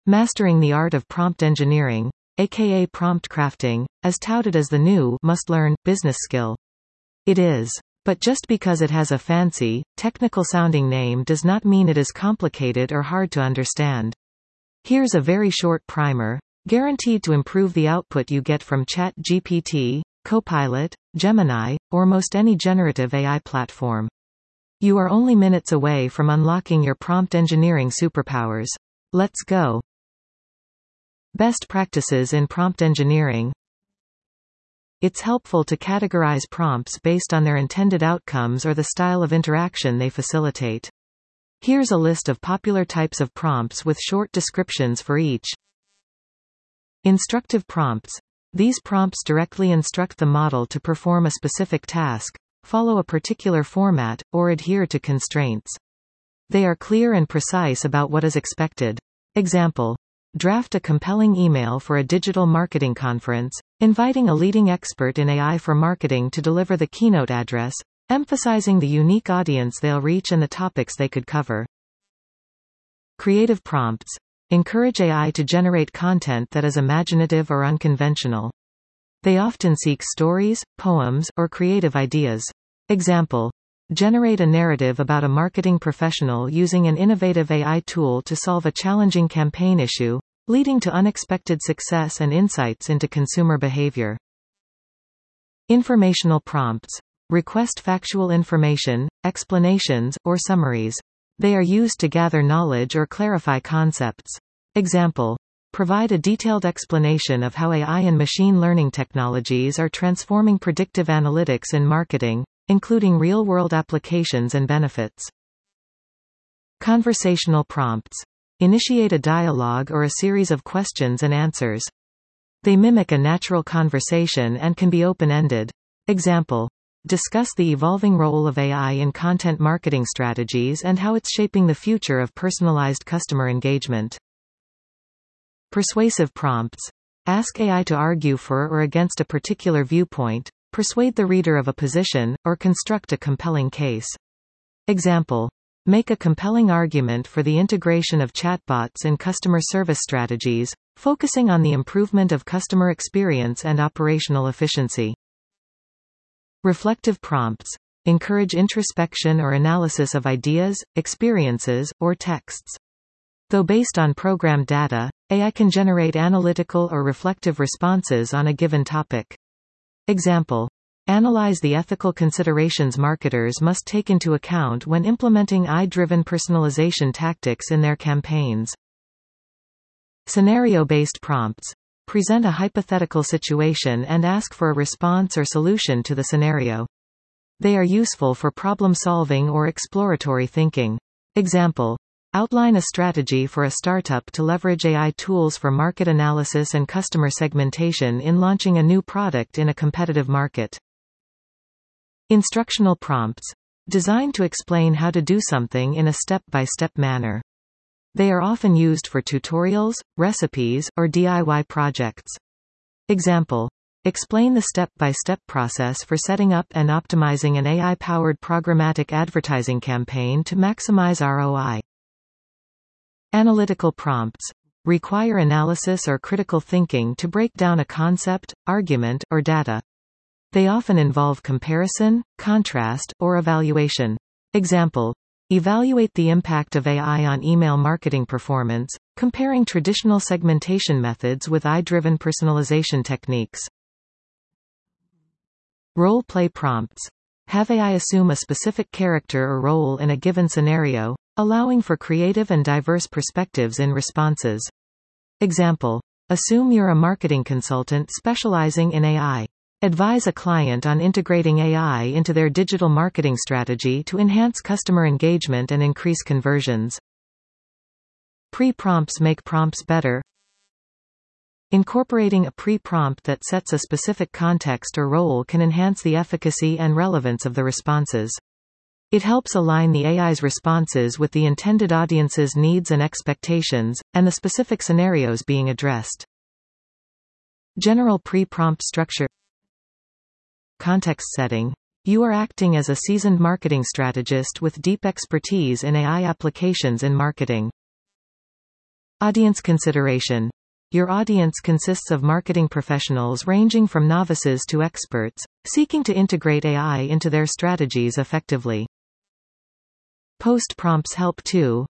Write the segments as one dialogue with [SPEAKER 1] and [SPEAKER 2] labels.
[SPEAKER 1] Mastering the art of prompt engineering, aka prompt crafting, as touted as the new must-learn business skill. It is. But just because it has a fancy, technical-sounding name does not mean it is complicated or hard to understand. Here's a very short primer, guaranteed to improve the output you get from ChatGPT, Copilot, Gemini, or most any generative AI platform. You are only minutes away from unlocking your prompt engineering superpowers. Let's go. Best practices in prompt engineering. It's helpful to categorize prompts based on their intended outcomes or the style of interaction they facilitate. Here's a list of popular types of prompts with short descriptions for each. Instructive prompts. These prompts directly instruct the model to perform a specific task, follow a particular format, or adhere to constraints. They are clear and precise about what is expected. Example. Draft a compelling email for a digital marketing conference, inviting a leading expert in AI for marketing to deliver the keynote address, emphasizing the unique audience they'll reach and the topics they could cover. Creative prompts. Encourage AI to generate content that is imaginative or unconventional. They often seek stories, poems, or creative ideas. Example. Generate a narrative about a marketing professional using an innovative AI tool to solve a challenging campaign issue, leading to unexpected success and insights into consumer behavior. Informational prompts. Request factual information, explanations, or summaries. They are used to gather knowledge or clarify concepts. Example. Provide a detailed explanation of how AI and machine learning technologies are transforming predictive analytics in marketing, including real-world applications and benefits. Conversational prompts. Initiate a dialogue or a series of questions and answers. They mimic a natural conversation and can be open-ended. Example. Discuss the evolving role of AI in content marketing strategies and how it's shaping the future of personalized customer engagement. Persuasive prompts. Ask AI to argue for or against a particular viewpoint, persuade the reader of a position, or construct a compelling case. Example. Make a compelling argument for the integration of chatbots in customer service strategies, focusing on the improvement of customer experience and operational efficiency. Reflective prompts. Encourage introspection or analysis of ideas, experiences, or texts. Though based on programmed data, AI can generate analytical or reflective responses on a given topic. Example. Analyze the ethical considerations marketers must take into account when implementing AI-driven personalization tactics in their campaigns. Scenario-based prompts. Present a hypothetical situation and ask for a response or solution to the scenario. They are useful for problem-solving or exploratory thinking. Example. Outline a strategy for a startup to leverage AI tools for market analysis and customer segmentation in launching a new product in a competitive market. Instructional prompts. Designed to explain how to do something in a step-by-step manner. They are often used for tutorials, recipes, or DIY projects. Example. Explain the step-by-step process for setting up and optimizing an AI-powered programmatic advertising campaign to maximize ROI. Analytical prompts. Require analysis or critical thinking to break down a concept, argument, or data. They often involve comparison, contrast, or evaluation. Example. Evaluate the impact of AI on email marketing performance, comparing traditional segmentation methods with AI-driven personalization techniques. Role-play prompts. Have AI assume a specific character or role in a given scenario, allowing for creative and diverse perspectives in responses. Example. Assume you're a marketing consultant specializing in AI. Advise a client on integrating AI into their digital marketing strategy to enhance customer engagement and increase conversions. Pre-prompts make prompts better. Incorporating a pre-prompt that sets a specific context or role can enhance the efficacy and relevance of the responses. It helps align the AI's responses with the intended audience's needs and expectations, and the specific scenarios being addressed. General pre-prompt structure. Context setting. You are acting as a seasoned marketing strategist with deep expertise in AI applications in marketing. Audience consideration. Your audience consists of marketing professionals ranging from novices to experts, seeking to integrate AI into their strategies effectively. Post prompts help too.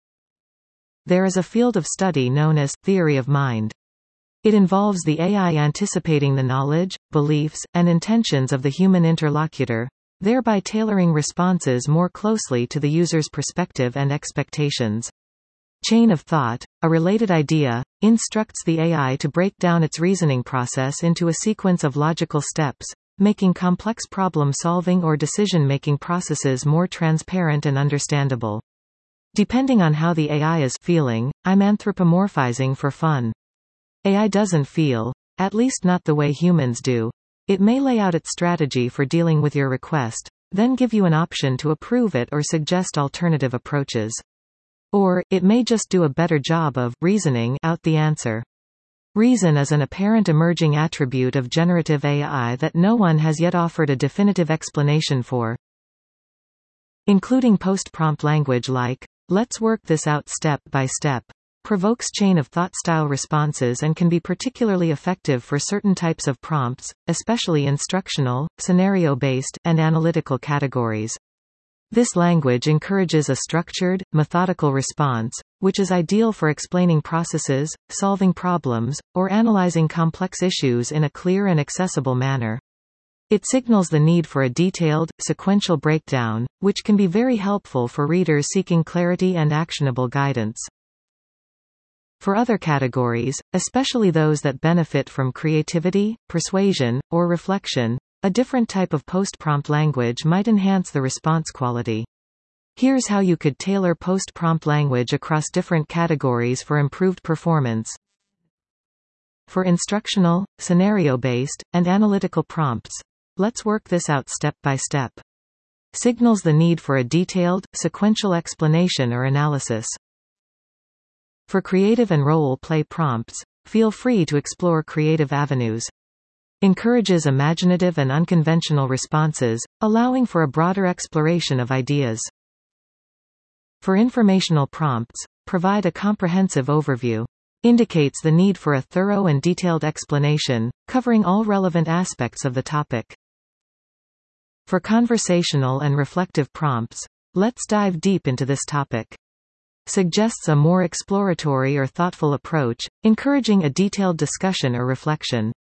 [SPEAKER 1] There is a field of study known as theory of mind. It involves the AI anticipating the knowledge, beliefs, and intentions of the human interlocutor, thereby tailoring responses more closely to the user's perspective and expectations. Chain of thought, a related idea, instructs the AI to break down its reasoning process into a sequence of logical steps, making complex problem-solving or decision-making processes more transparent and understandable. Depending on how the AI is feeling, I'm anthropomorphizing for fun. AI doesn't feel, at least not the way humans do. It may lay out its strategy for dealing with your request, then give you an option to approve it or suggest alternative approaches. Or, it may just do a better job of reasoning out the answer. Reason is an apparent emerging attribute of generative AI that no one has yet offered a definitive explanation for. Including post-prompt language like, "Let's work this out step by step," provokes chain of thought style responses and can be particularly effective for certain types of prompts, especially instructional, scenario-based, and analytical categories. This language encourages a structured, methodical response, which is ideal for explaining processes, solving problems, or analyzing complex issues in a clear and accessible manner. It signals the need for a detailed, sequential breakdown, which can be very helpful for readers seeking clarity and actionable guidance. For other categories, especially those that benefit from creativity, persuasion, or reflection, a different type of post-prompt language might enhance the response quality. Here's how you could tailor post-prompt language across different categories for improved performance. For instructional, scenario-based, and analytical prompts, let's work this out step by step. Signals the need for a detailed, sequential explanation or analysis. For creative and role-play prompts, feel free to explore creative avenues. Encourages imaginative and unconventional responses, allowing for a broader exploration of ideas. For informational prompts, provide a comprehensive overview. Indicates the need for a thorough and detailed explanation, covering all relevant aspects of the topic. For conversational and reflective prompts, let's dive deep into this topic. Suggests a more exploratory or thoughtful approach, encouraging a detailed discussion or reflection.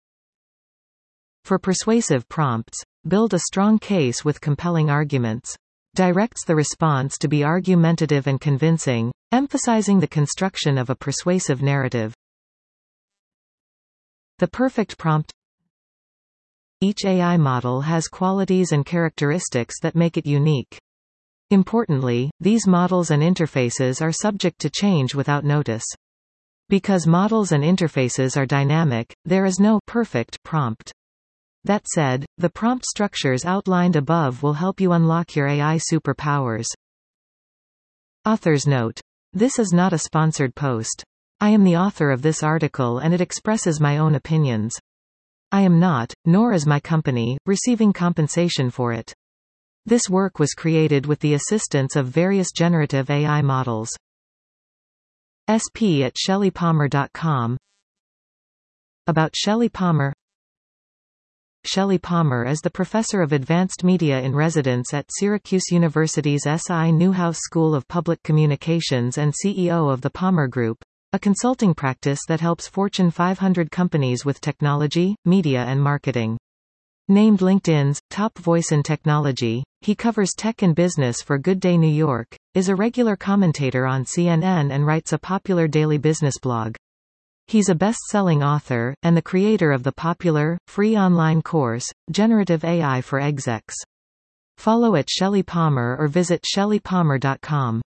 [SPEAKER 1] For persuasive prompts, build a strong case with compelling arguments. Directs the response to be argumentative and convincing, emphasizing the construction of a persuasive narrative. The perfect prompt. Each AI model has qualities and characteristics that make it unique. Importantly, these models and interfaces are subject to change without notice. Because models and interfaces are dynamic, there is no perfect prompt. That said, the prompt structures outlined above will help you unlock your AI superpowers. Author's note. This is not a sponsored post. I am the author of this article and it expresses my own opinions. I am not, nor is my company, receiving compensation for it. This work was created with the assistance of various generative AI models. sp@shelleypalmer.com. About Shelley Palmer. Shelley Palmer is the professor of advanced media in residence at Syracuse University's S.I. Newhouse School of Public Communications and CEO of the Palmer Group, a consulting practice that helps Fortune 500 companies with technology, media and marketing. Named LinkedIn's top voice in technology, he covers tech and business for Good Day New York, is a regular commentator on CNN and writes a popular daily business blog. He's a best-selling author, and the creator of the popular, free online course, Generative AI for Execs. Follow @Shelley Palmer or visit shelleypalmer.com.